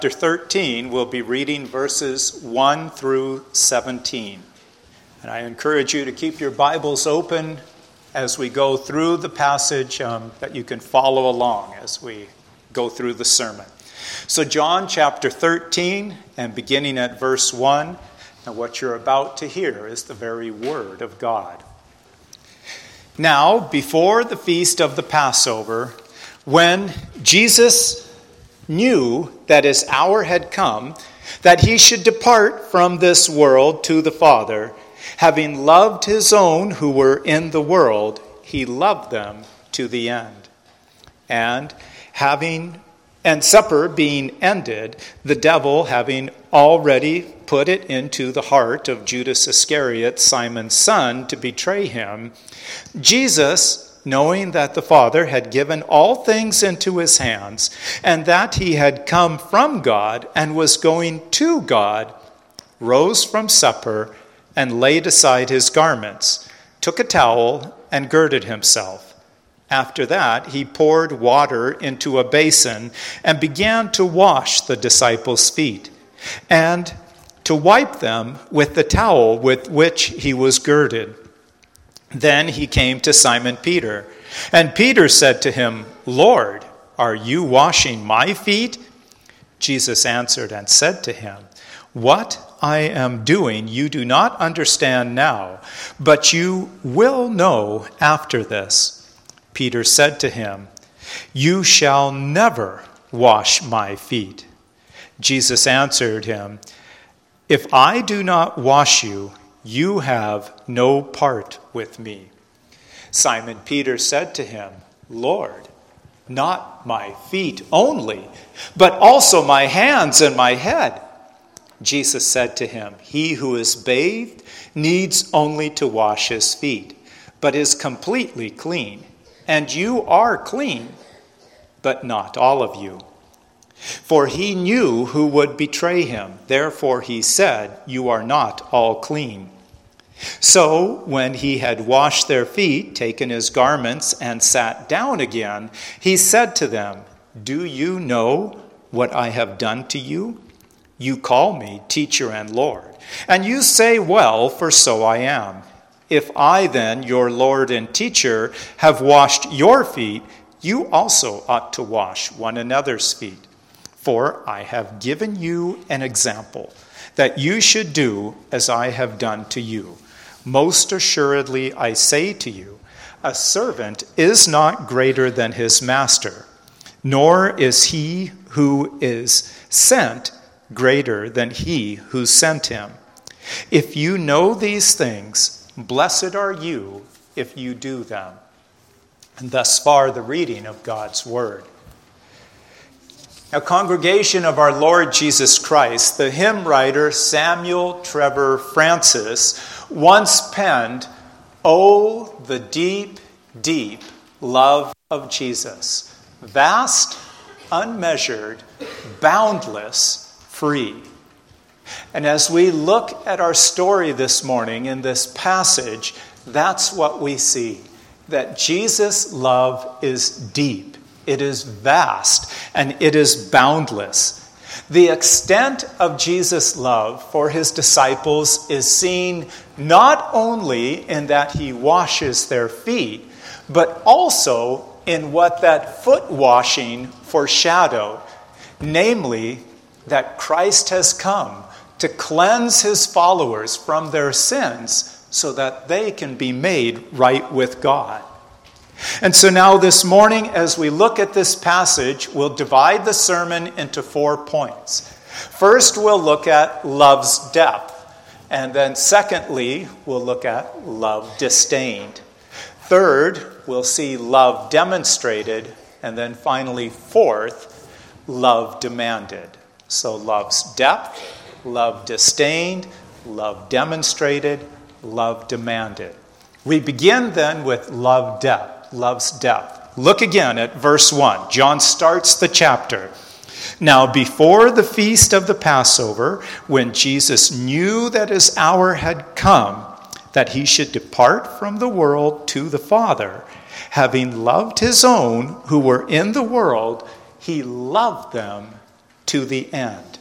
Chapter 13, we'll be reading verses 1 through 17. And I encourage you to keep your Bibles open as we go through the passage, that you can follow along as we go through the sermon. So John chapter 13, and beginning at verse 1, and what you're about to hear is the very word of God. Now, before the feast of the Passover, when Jesus knew that his hour had come, that he should depart from this world to the Father, having loved his own who were in the world, he loved them to the end. And supper being ended, the devil having already put it into the heart of Judas Iscariot, Simon's son, to betray him, Jesus, knowing that the Father had given all things into his hands, and that he had come from God and was going to God, rose from supper and laid aside his garments, took a towel and girded himself. After that, he poured water into a basin and began to wash the disciples' feet, and to wipe them with the towel with which he was girded. Then he came to Simon Peter, and Peter said to him, "Lord, are you washing my feet?" Jesus answered and said to him, "What I am doing you do not understand now, but you will know after this." Peter said to him, "You shall never wash my feet." Jesus answered him, "If I do not wash you, you have no part with me." Simon Peter said to him, "Lord, not my feet only, but also my hands and my head." Jesus said to him, "He who is bathed needs only to wash his feet, but is completely clean. And you are clean, but not all of you." For he knew who would betray him. Therefore he said, "You are not all clean." So when he had washed their feet, taken his garments, and sat down again, he said to them, "Do you know what I have done to you? You call me teacher and Lord, and you say, well, for so I am. If I then, your Lord and teacher, have washed your feet, you also ought to wash one another's feet. For I have given you an example, that you should do as I have done to you. Most assuredly I say to you, a servant is not greater than his master, nor is he who is sent greater than he who sent him. If you know these things, blessed are you if you do them." And thus far the reading of God's word. Now, congregation of our Lord Jesus Christ, the hymn writer Samuel Trevor Francis once penned, "Oh, the deep, deep love of Jesus, vast, unmeasured, boundless, free." And as we look at our story this morning in this passage, that's what we see, that Jesus' love is deep. It is vast, and it is boundless. The extent of Jesus' love for his disciples is seen not only in that he washes their feet, but also in what that foot washing foreshadowed, namely that Christ has come to cleanse his followers from their sins so that they can be made right with God. And so now this morning, as we look at this passage, we'll divide the sermon into 4 points. First, we'll look at love's depth. And then secondly, we'll look at love disdained. Third, we'll see love demonstrated. And then finally, fourth, love demanded. So love's depth, love disdained, love demonstrated, love demanded. We begin then with love's depth. Look again at verse 1. John starts the chapter. "Now before the feast of the Passover, when Jesus knew that his hour had come, that he should depart from the world to the Father, having loved his own who were in the world, he loved them to the end.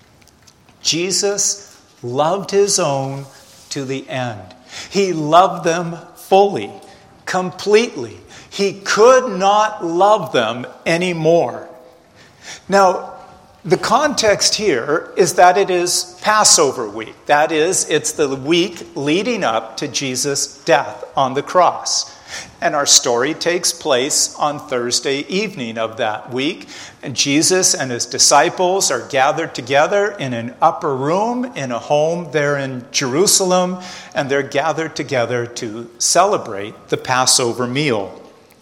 Jesus loved his own to the end. He loved them fully, completely. He could not love them anymore. Now, the context here is that it is Passover week. That is, it's the week leading up to Jesus' death on the cross. And our story takes place on Thursday evening of that week. And Jesus and his disciples are gathered together in an upper room in a home there in Jerusalem. And they're gathered together to celebrate the Passover meal.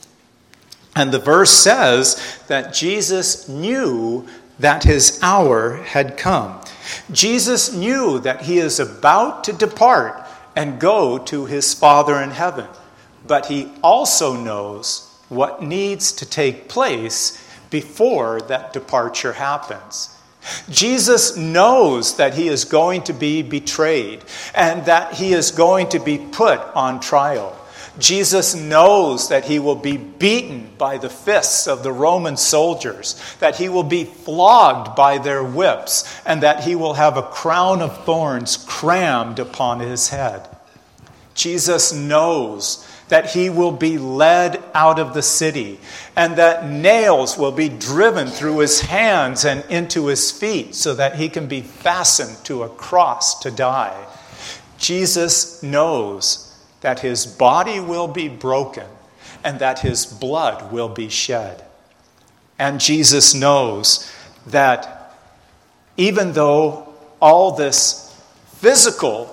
And the verse says that Jesus knew that his hour had come. Jesus knew that he is about to depart and go to his Father in heaven. But he also knows what needs to take place before that departure happens. Jesus knows that he is going to be betrayed and that he is going to be put on trial. Jesus knows that he will be beaten by the fists of the Roman soldiers, that he will be flogged by their whips, and that he will have a crown of thorns crammed upon his head. Jesus knows that he will be led out of the city, and that nails will be driven through his hands and into his feet so that he can be fastened to a cross to die. Jesus knows that his body will be broken and that his blood will be shed. And Jesus knows that even though all the physical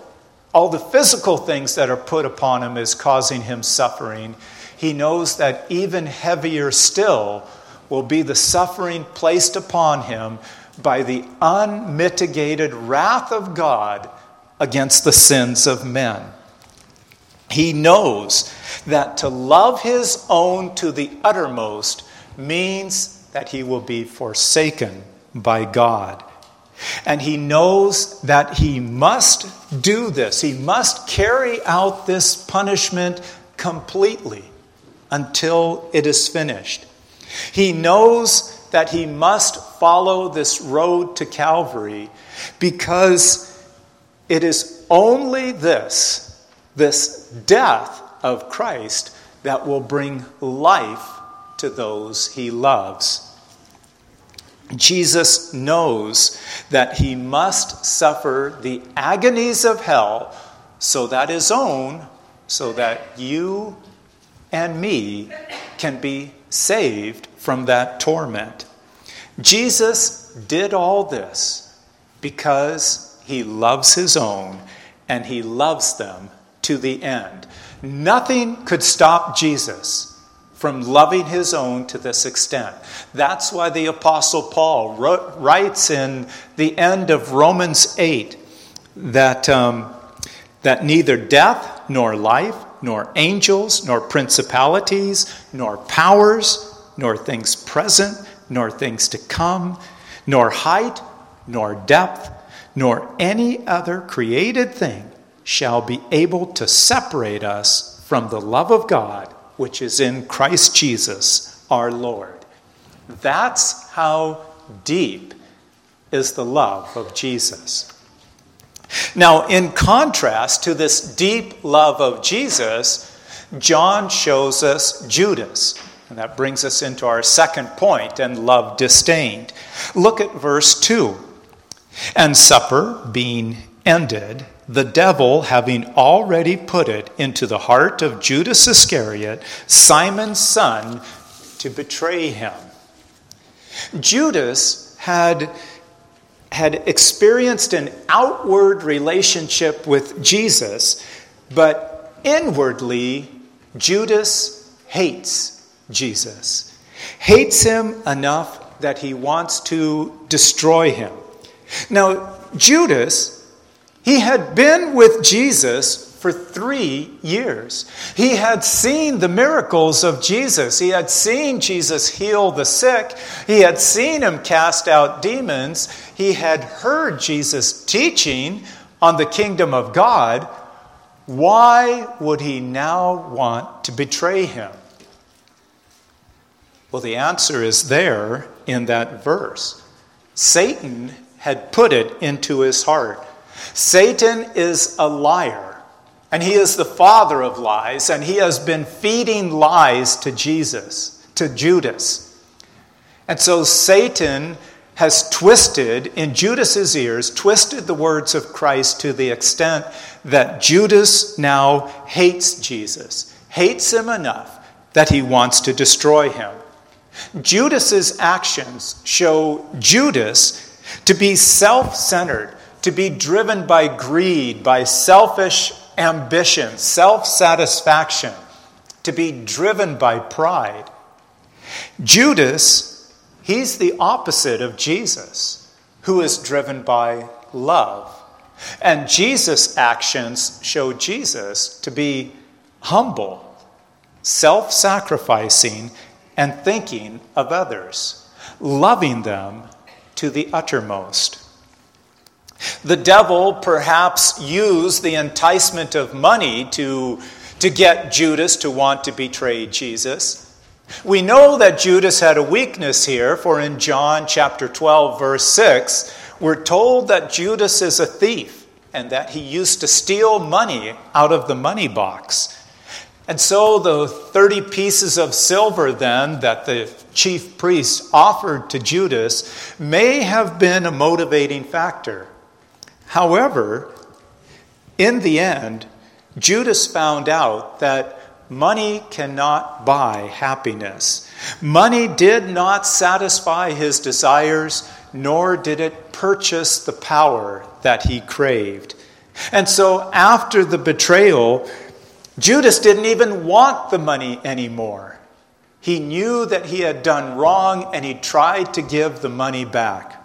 things that are put upon him is causing him suffering, he knows that even heavier still will be the suffering placed upon him by the unmitigated wrath of God against the sins of men. He knows that to love his own to the uttermost means that he will be forsaken by God. And he knows that he must do this. He must carry out this punishment completely until it is finished. He knows that he must follow this road to Calvary because it is only this death of Christ that will bring life to those he loves. Jesus knows that he must suffer the agonies of hell so that you and me can be saved from that torment. Jesus did all this because he loves his own and he loves them to the end. Nothing could stop Jesus from loving his own to this extent. That's why the Apostle Paul writes in the end of Romans 8 that neither death nor life, nor angels, nor principalities, nor powers, nor things present, nor things to come, nor height, nor depth, nor any other created thing shall be able to separate us from the love of God, which is in Christ Jesus, our Lord. That's how deep is the love of Jesus. Now, in contrast to this deep love of Jesus, John shows us Judas. And that brings us into our second point, and love disdained. Look at verse 2. And supper being ended, the devil having already put it into the heart of Judas Iscariot, Simon's son, to betray him. Judas had experienced an outward relationship with Jesus, but inwardly, Judas hates Jesus. Hates him enough that he wants to destroy him. Now, Judas, he had been with Jesus for 3 years. He had seen the miracles of Jesus. He had seen Jesus heal the sick. He had seen him cast out demons. He had heard Jesus teaching on the kingdom of God. Why would he now want to betray him? Well, the answer is there in that verse. Satan had put it into his heart. Satan is a liar, and he is the father of lies, and he has been feeding lies to Judas. And so Satan has twisted, in Judas's ears, twisted the words of Christ to the extent that Judas now hates Jesus, hates him enough that he wants to destroy him. Judas's actions show Judas to be self-centered, to be driven by greed, by selfish ambition, self-satisfaction, to be driven by pride. Judas, he's the opposite of Jesus, who is driven by love. And Jesus' actions show Jesus to be humble, self-sacrificing, and thinking of others, loving them to the uttermost. The devil perhaps used the enticement of money to get Judas to want to betray Jesus. We know that Judas had a weakness here, for in John chapter 12, verse 6, we're told that Judas is a thief and that he used to steal money out of the money box. And so the 30 pieces of silver then that the chief priest offered to Judas may have been a motivating factor. However, in the end, Judas found out that money cannot buy happiness. Money did not satisfy his desires, nor did it purchase the power that he craved. And so after the betrayal, Judas didn't even want the money anymore. He knew that he had done wrong, and he tried to give the money back.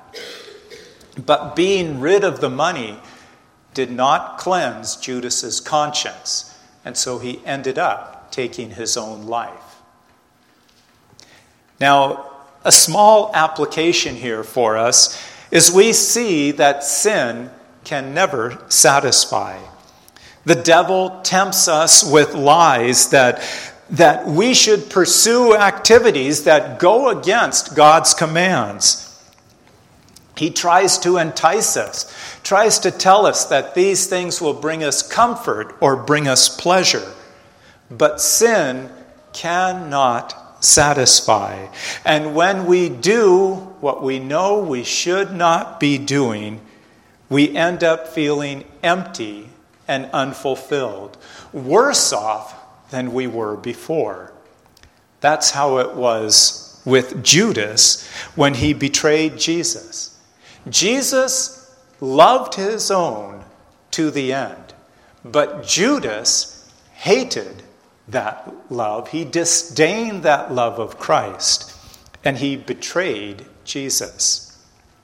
But being rid of the money did not cleanse Judas's conscience. And so he ended up taking his own life. Now, a small application here for us is we see that sin can never satisfy. The devil tempts us with lies that we should pursue activities that go against God's commands. He tries to entice us, tries to tell us that these things will bring us comfort or bring us pleasure. But sin cannot satisfy. And when we do what we know we should not be doing, we end up feeling empty and unfulfilled, worse off than we were before. That's how it was with Judas when he betrayed Jesus. Jesus loved his own to the end, but Judas hated that love. He disdained that love of Christ, and he betrayed Jesus.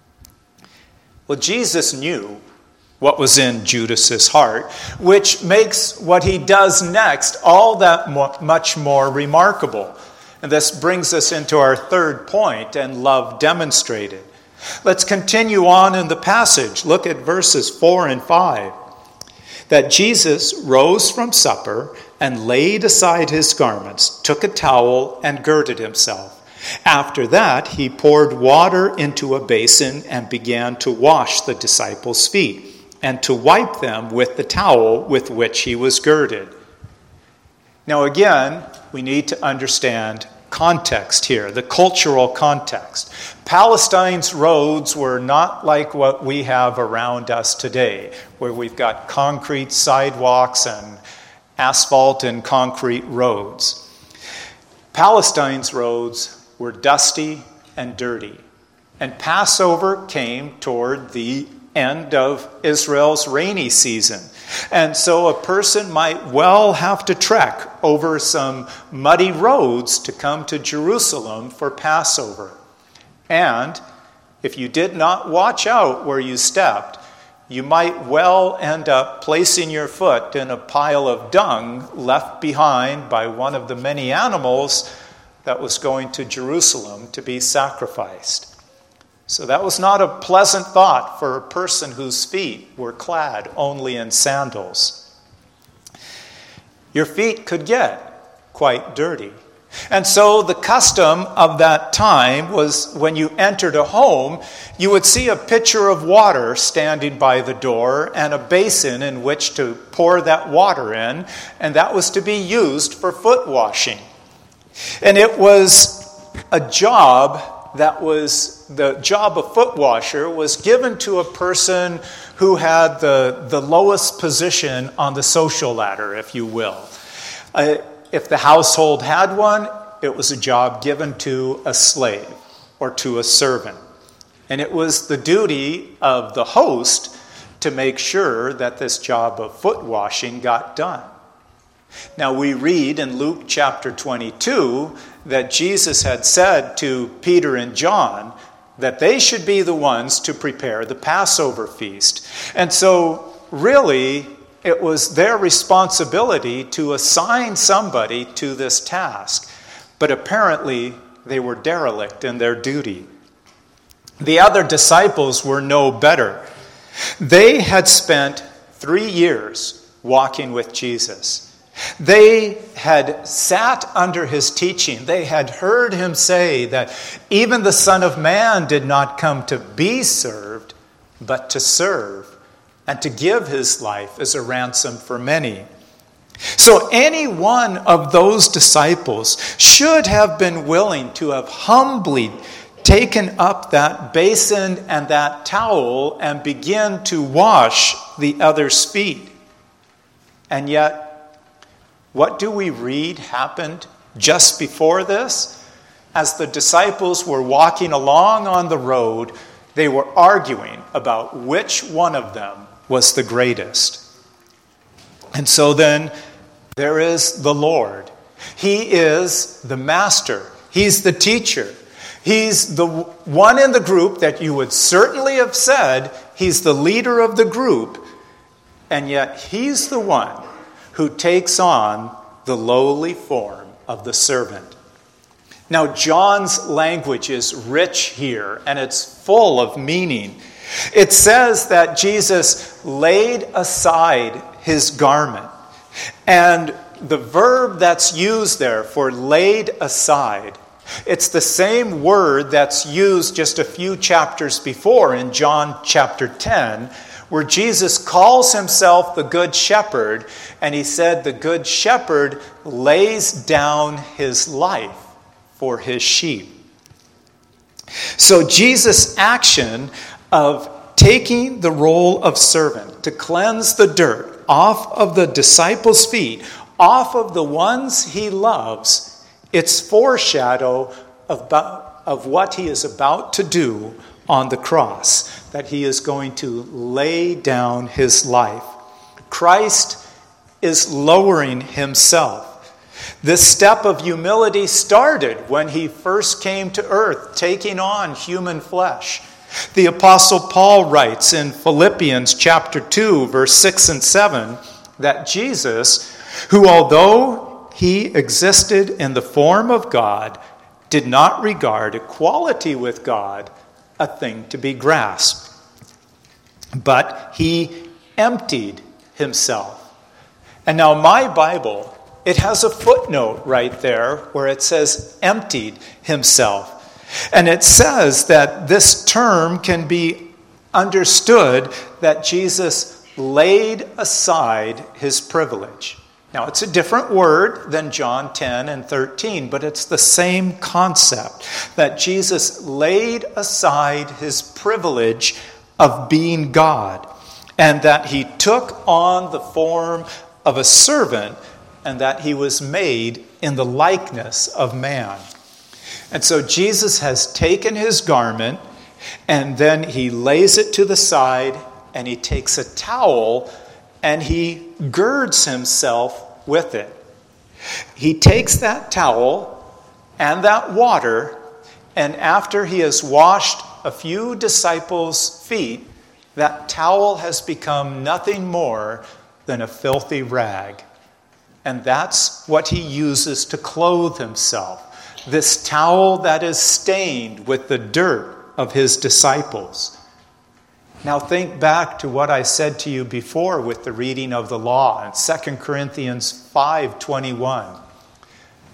Well, Jesus knew what was in Judas's heart, which makes what he does next all that much more remarkable. And this brings us into our third point, and love demonstrated. Let's continue on in the passage. Look at verses 4 and 5. That Jesus rose from supper and laid aside his garments, took a towel and girded himself. After that, he poured water into a basin and began to wash the disciples' feet and to wipe them with the towel with which he was girded. Now again, we need to understand context here, the cultural context. Palestine's roads were not like what we have around us today, where we've got concrete sidewalks and asphalt and concrete roads. Palestine's roads were dusty and dirty, and Passover came toward the end of Israel's rainy season. And so a person might well have to trek over some muddy roads to come to Jerusalem for Passover. And if you did not watch out where you stepped, you might well end up placing your foot in a pile of dung left behind by one of the many animals that was going to Jerusalem to be sacrificed. So that was not a pleasant thought for a person whose feet were clad only in sandals. Your feet could get quite dirty. And so the custom of that time was when you entered a home, you would see a pitcher of water standing by the door and a basin in which to pour that water in, and that was to be used for foot washing. And it was a job that was, the job of foot washer was given to a person who had the lowest position on the social ladder, if you will. If the household had one, it was a job given to a slave or to a servant. And it was the duty of the host to make sure that this job of foot washing got done. Now we read in Luke chapter 22 that Jesus had said to Peter and John that they should be the ones to prepare the Passover feast. And so really it was their responsibility to assign somebody to this task. But apparently they were derelict in their duty. The other disciples were no better. They had spent 3 years walking with Jesus. They had sat under his teaching. They had heard him say that even the Son of Man did not come to be served, but to serve, and to give his life as a ransom for many. So any one of those disciples should have been willing to have humbly taken up that basin and that towel and begin to wash the other's feet. And yet, what do we read happened just before this? As the disciples were walking along on the road, they were arguing about which one of them was the greatest. And so then there is the Lord. He is the master. He's the teacher. He's the one in the group that you would certainly have said he's the leader of the group. And yet he's the one who takes on the lowly form of the servant. Now, John's language is rich here, and it's full of meaning. It says that Jesus laid aside his garment. And the verb that's used there for laid aside, it's the same word that's used just a few chapters before in John chapter 10, where Jesus calls himself the Good Shepherd, and he said the Good Shepherd lays down his life for his sheep. So Jesus' action of taking the role of servant to cleanse the dirt off of the disciples' feet, off of the ones he loves, it's foreshadow of what he is about to do on the cross, that he is going to lay down his life. Christ is lowering himself. This step of humility started when he first came to earth, taking on human flesh. The Apostle Paul writes in Philippians chapter 2, verse 6 and 7, that Jesus, who although he existed in the form of God, did not regard equality with God a thing to be grasped, but he emptied himself. And now my Bible, it has a footnote right there where it says emptied himself. And it says that this term can be understood that Jesus laid aside his privilege. Now, it's a different word than John 10 and 13, but it's the same concept, that Jesus laid aside his privilege of being God, and that he took on the form of a servant, and that he was made in the likeness of man. And so Jesus has taken his garment, and then he lays it to the side, and he takes a towel, and he girds himself with it. He takes that towel and that water, and after he has washed a few disciples' feet, that towel has become nothing more than a filthy rag. And that's what he uses to clothe himself. This towel that is stained with the dirt of his disciples. Now think back to what I said to you before with the reading of the law in 2 Corinthians 5:21.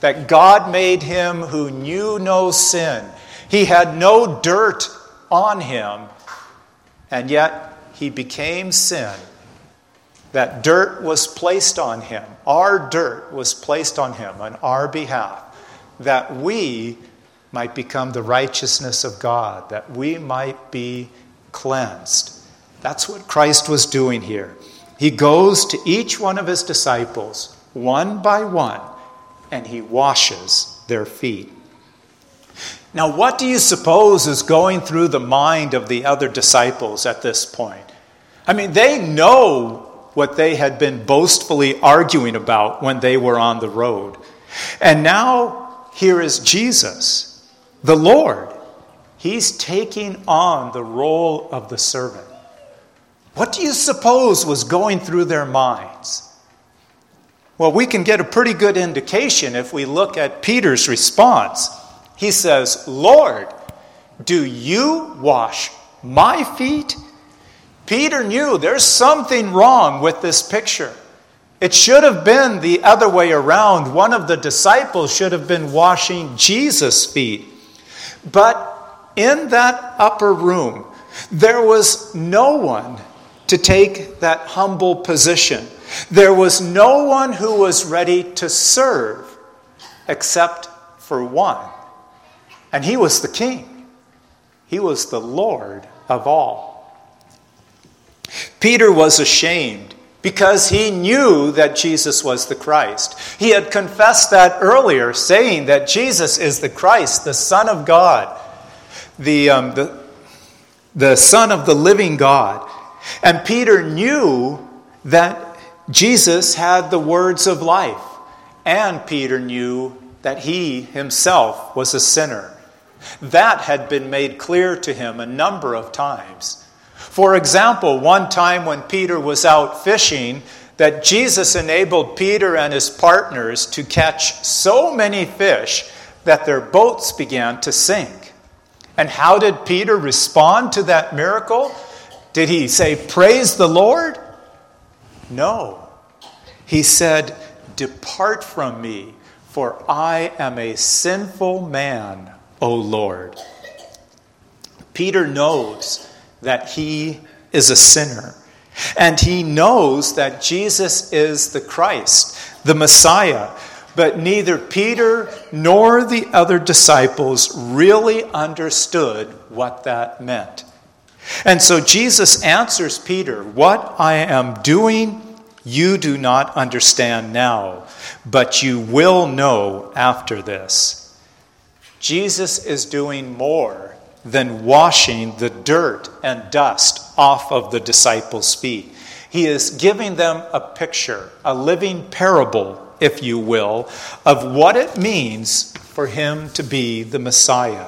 that God made him who knew no sin. He had no dirt on him, and yet he became sin. That dirt was placed on him. Our dirt was placed on him on our behalf, that we might become the righteousness of God, that we might be cleansed. That's what Christ was doing here. He goes to each one of his disciples, one by one, and he washes their feet. Now, what do you suppose is going through the mind of the other disciples at this point? I mean, they know what they had been boastfully arguing about when they were on the road. And now, here is Jesus, the Lord. He's taking on the role of the servant. What do you suppose was going through their minds? Well, we can get a pretty good indication if we look at Peter's response. He says, "Lord, do you wash my feet?" Peter knew there's something wrong with this picture. It should have been the other way around. One of the disciples should have been washing Jesus' feet. But in that upper room, there was no one to take that humble position. There was no one who was ready to serve except for one. And he was the king. He was the Lord of all. Peter was ashamed because he knew that Jesus was the Christ. He had confessed that earlier, saying that Jesus is the Christ, the Son of God, the Son of the living God. And Peter knew that Jesus had the words of life. And Peter knew that he himself was a sinner. That had been made clear to him a number of times. For example, one time when Peter was out fishing, that Jesus enabled Peter and his partners to catch so many fish that their boats began to sink. And how did Peter respond to that miracle? Did he say, "Praise the Lord"? No. He said, "Depart from me, for I am a sinful man, O Lord." Peter knows that he is a sinner. And he knows that Jesus is the Christ, the Messiah. But neither Peter nor the other disciples really understood what that meant. And so Jesus answers Peter, "What I am doing, you do not understand now, but you will know after this." Jesus is doing more than washing the dirt and dust off of the disciples' feet. He is giving them a picture, a living parable, if you will, of what it means for him to be the Messiah.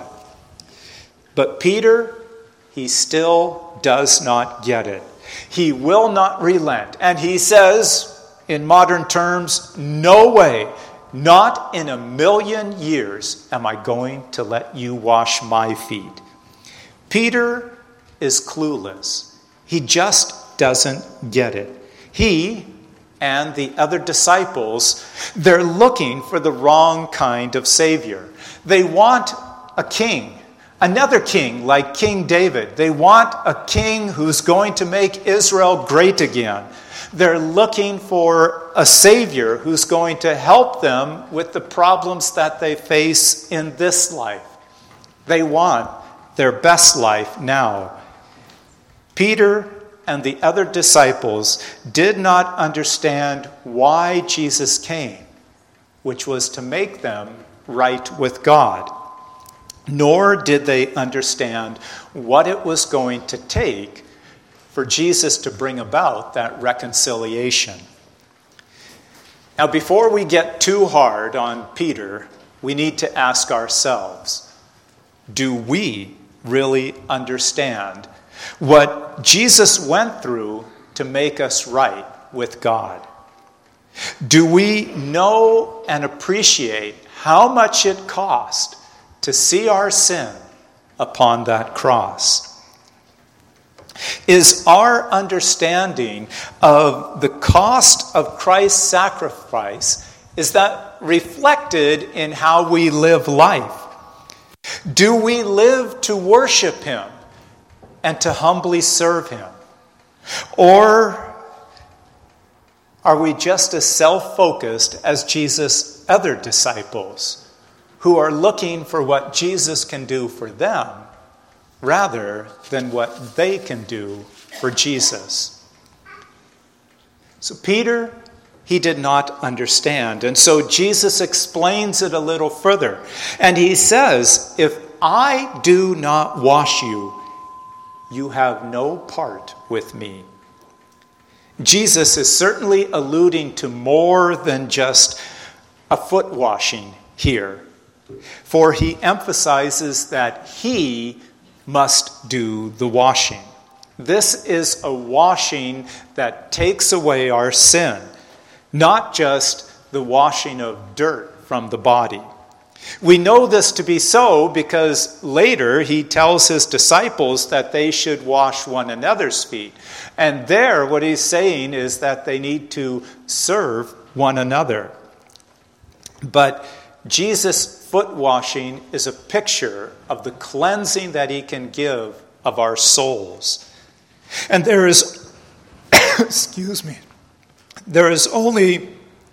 But Peter, he still does not get it. He will not relent. And he says, in modern terms, "No way, not in a million years am I going to let you wash my feet." Peter is clueless. He just doesn't get it. He and the other disciples, they're looking for the wrong kind of Savior. They want a king, another king like King David. They want a king who's going to make Israel great again. They're looking for a Savior who's going to help them with the problems that they face in this life. They want their best life now. Peter and the other disciples did not understand why Jesus came, which was to make them right with God. Nor did they understand what it was going to take for Jesus to bring about that reconciliation. Now, before we get too hard on Peter, we need to ask ourselves, do we really understand what Jesus went through to make us right with God? Do we know and appreciate how much it cost to see our sin upon that cross? Is our understanding of the cost of Christ's sacrifice, is that reflected in how we live life? Do we live to worship him and to humbly serve him? Or are we just as self-focused as Jesus' other disciples who are looking for what Jesus can do for them rather than what they can do for Jesus? So Peter, he did not understand. And so Jesus explains it a little further. And he says, if I do not wash you, you have no part with me. Jesus is certainly alluding to more than just a foot washing here. For he emphasizes that he must do the washing. This is a washing that takes away our sin, not just the washing of dirt from the body. We know this to be so because later he tells his disciples that they should wash one another's feet. And there what he's saying is that they need to serve one another. But Jesus' foot washing is a picture of the cleansing that he can give of our souls. And there is, excuse me, there is only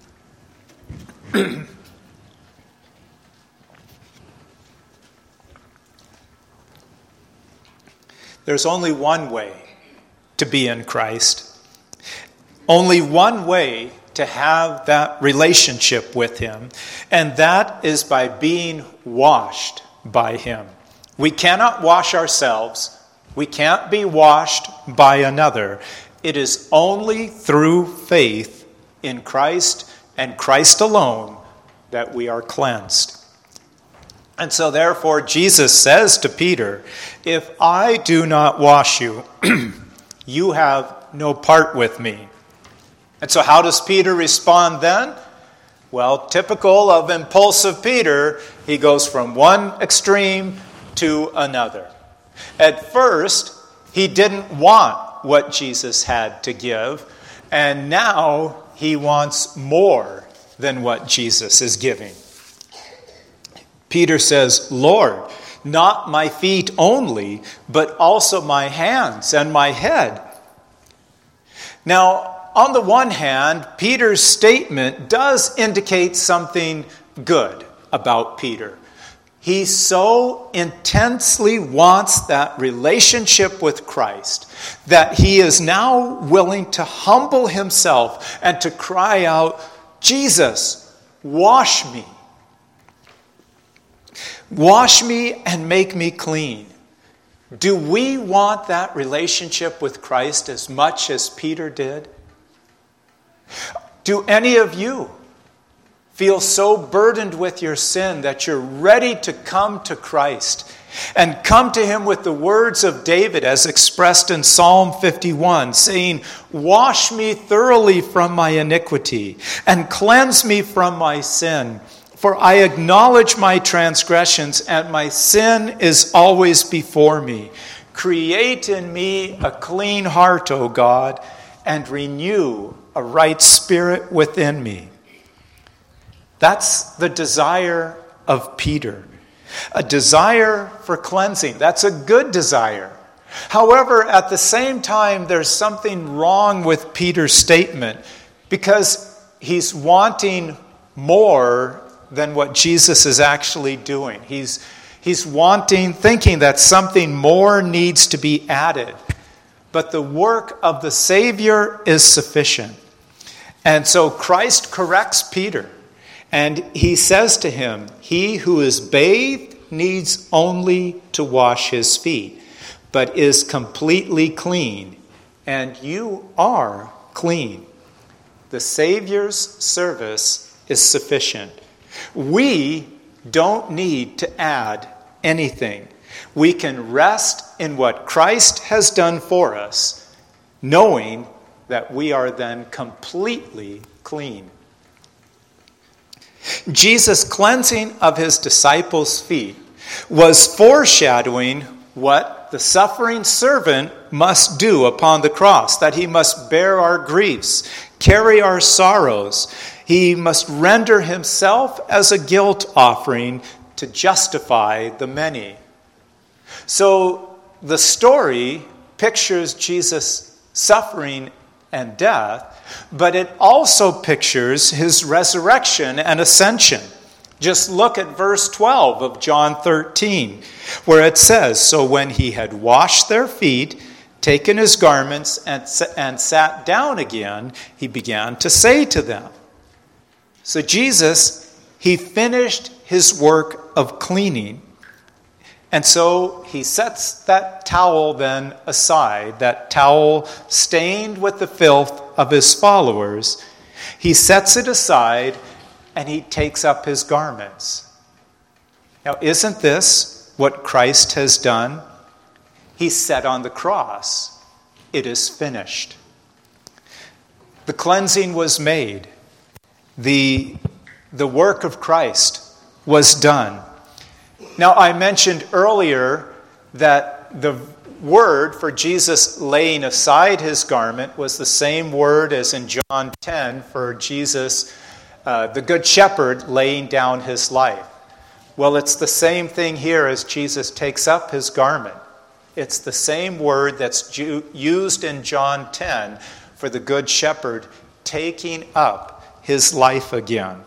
there's only one way to be in Christ. Only one way to have that relationship with him, and that is by being washed by him. We cannot wash ourselves. We can't be washed by another. It is only through faith in Christ and Christ alone that we are cleansed. And so therefore Jesus says to Peter, if I do not wash you, you have no part with me. And so how does Peter respond then? Well, typical of impulsive Peter, he goes from one extreme to another. At first, he didn't want what Jesus had to give, and now he wants more than what Jesus is giving. Peter says, Lord, not my feet only, but also my hands and my head. Now, on the one hand, Peter's statement does indicate something good about Peter. He so intensely wants that relationship with Christ that he is now willing to humble himself and to cry out, Jesus, wash me. Wash me and make me clean. Do we want that relationship with Christ as much as Peter did? Do any of you feel so burdened with your sin that you're ready to come to Christ and come to him with the words of David as expressed in Psalm 51, saying, wash me thoroughly from my iniquity and cleanse me from my sin. For I acknowledge my transgressions and my sin is always before me. Create in me a clean heart, O God, and renew a right spirit within me. That's the desire of Peter. A desire for cleansing. That's a good desire. However, at the same time, there's something wrong with Peter's statement because he's wanting more than what Jesus is actually doing. He's thinking that something more needs to be added. But the work of the Savior is sufficient. And so Christ corrects Peter. And he says to him, he who is bathed needs only to wash his feet, but is completely clean. And you are clean. The Savior's service is sufficient. We don't need to add anything. We can rest in what Christ has done for us, knowing that we are then completely clean. Jesus' cleansing of his disciples' feet was foreshadowing what the suffering servant must do upon the cross, that he must bear our griefs, carry our sorrows. He must render himself as a guilt offering to justify the many. So the story pictures Jesus' suffering and death, but it also pictures his resurrection and ascension. Just look at verse 12 of John 13, where it says, "So when he had washed their feet, taken his garments, and sat down again, he began to say to them." So Jesus, he finished his work of cleaning. And so he sets that towel then aside, that towel stained with the filth of his followers. He sets it aside and he takes up his garments. Now, isn't this what Christ has done? He said on the cross, "It is finished." The cleansing was made. The work of Christ was done. Now, I mentioned earlier that the word for Jesus laying aside his garment was the same word as in John 10 for Jesus, the Good Shepherd, laying down his life. Well, it's the same thing here as Jesus takes up his garment. It's the same word that's used in John 10 for the Good Shepherd taking up his life again.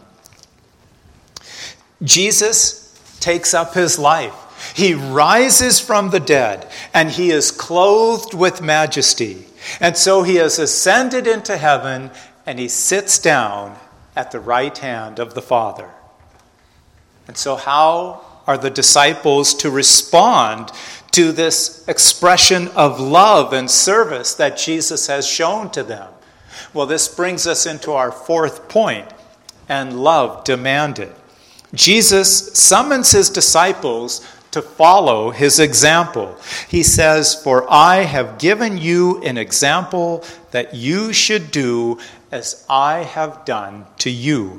Jesus takes up his life. He rises from the dead, and he is clothed with majesty. And so he has ascended into heaven, and he sits down at the right hand of the Father. And so how are the disciples to respond to this expression of love and service that Jesus has shown to them? Well, this brings us into our fourth point, and love demanded. Jesus summons his disciples to follow his example. He says, "For I have given you an example that you should do as I have done to you."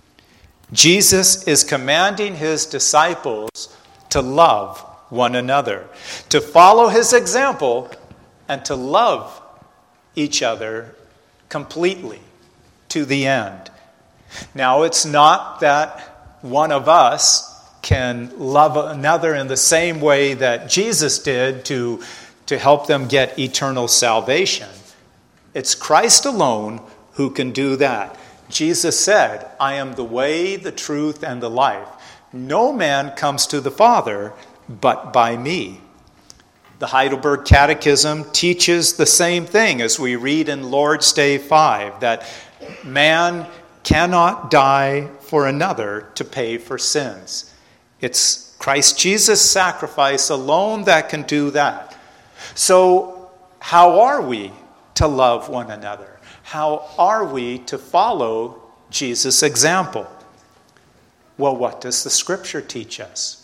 Jesus is commanding his disciples to love one another, to follow his example, and to love each other completely to the end. Now, it's not that one of us can love another in the same way that Jesus did to help them get eternal salvation. It's Christ alone who can do that. Jesus said, "I am the way, the truth, and the life. No man comes to the Father but by me." The Heidelberg Catechism teaches the same thing as we read in Lord's Day 5, that man cannot die for another to pay for sins. It's Christ Jesus' sacrifice alone that can do that. So how are we to love one another? How are we to follow Jesus' example? Well, what does the Scripture teach us?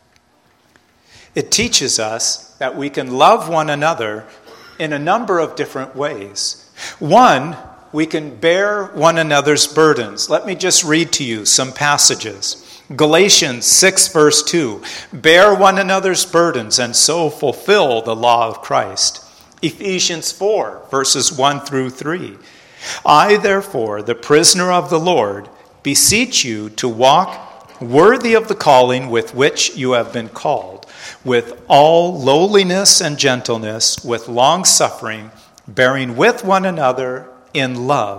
It teaches us that we can love one another in a number of different ways. One, we can bear one another's burdens. Let me just read to you some passages. Galatians 6 verse 2, "Bear one another's burdens and so fulfill the law of Christ." Ephesians 4 verses 1 through 3, "I therefore, the prisoner of the Lord, beseech you to walk worthy of the calling with which you have been called, with all lowliness and gentleness, with long-suffering, bearing with one another in love,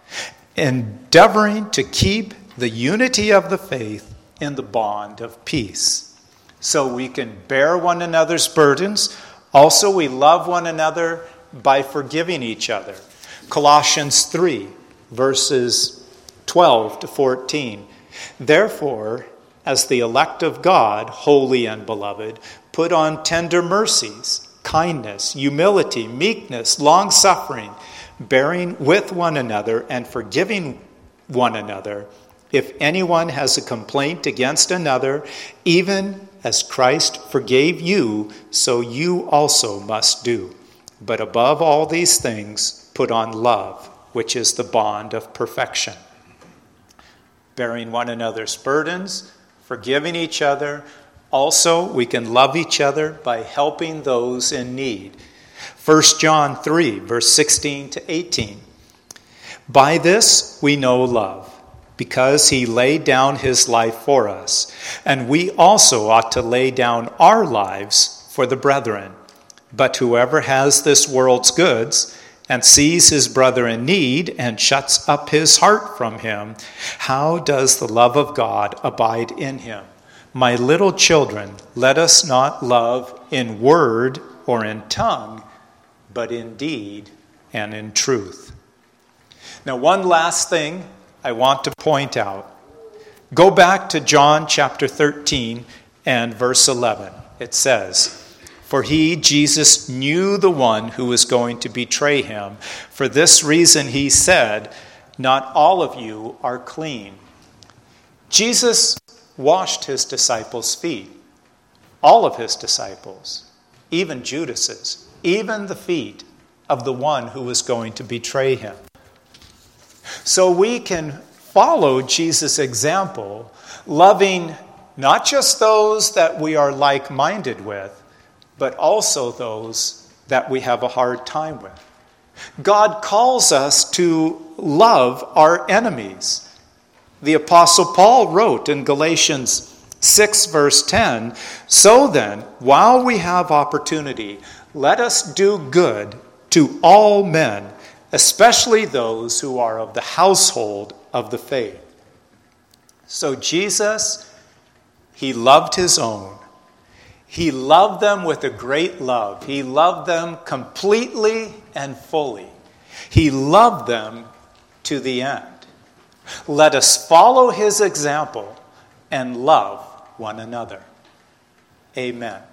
endeavoring to keep the unity of the faith in the bond of peace." So we can bear one another's burdens. Also, we love one another by forgiving each other. Colossians 3, verses 12 to 14. "Therefore, as the elect of God, holy and beloved, put on tender mercies, kindness, humility, meekness, long-suffering, bearing with one another and forgiving one another. If anyone has a complaint against another, even as Christ forgave you, so you also must do. But above all these things, put on love, which is the bond of perfection." Bearing one another's burdens, forgiving each other. Also, we can love each other by helping those in need. 1 John 3, verse 16 to 18. "By this we know love, because he laid down his life for us. And we also ought to lay down our lives for the brethren. But whoever has this world's goods and sees his brother in need and shuts up his heart from him, how does the love of God abide in him? My little children, let us not love in word or in tongue, but in deed and in truth. Now, one last thing I want to point out. Go back to John chapter 13 and verse 11. It says, "For he, Jesus, knew the one who was going to betray him. For this reason he said, 'Not all of you are clean.'" Jesus washed his disciples' feet. All of his disciples, even Judas's, even the feet of the one who was going to betray him. So we can follow Jesus' example, loving not just those that we are like-minded with, but also those that we have a hard time with. God calls us to love our enemies. The Apostle Paul wrote in Galatians 6 verse 10, "So then, while we have opportunity, let us do good to all men, especially those who are of the household of the faith." So Jesus, he loved his own. He loved them with a great love. He loved them completely and fully. He loved them to the end. Let us follow his example and love one another. Amen.